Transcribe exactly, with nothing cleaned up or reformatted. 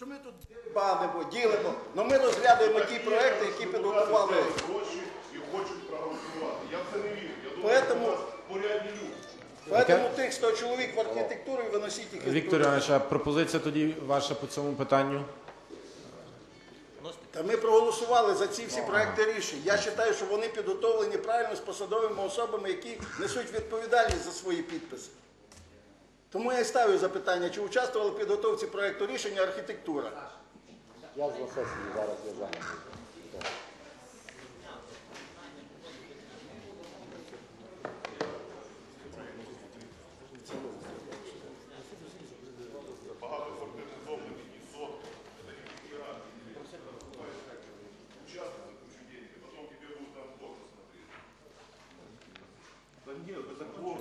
що ми тут банимо, ділимо, але ми розглядаємо ті проекти, які підготували. Гроші і хочуть проголосувати. Я в це не вірю. Я думаю, Поэтому- що у нас порядні люди. Тому тих сто чоловік в архітектурі виносіть їх із Віктор Іванович, а пропозиція тоді ваша по цьому питанню? Та ми проголосували за ці всі проекти рішень. Я вважаю, що вони підготовлені правильно з посадовими особами, які несуть відповідальність за свої підписи. Тому я і ставлю запитання, чи участвували в підготовці проекту рішення архітектура. Я з сесії зараз я зайнятий.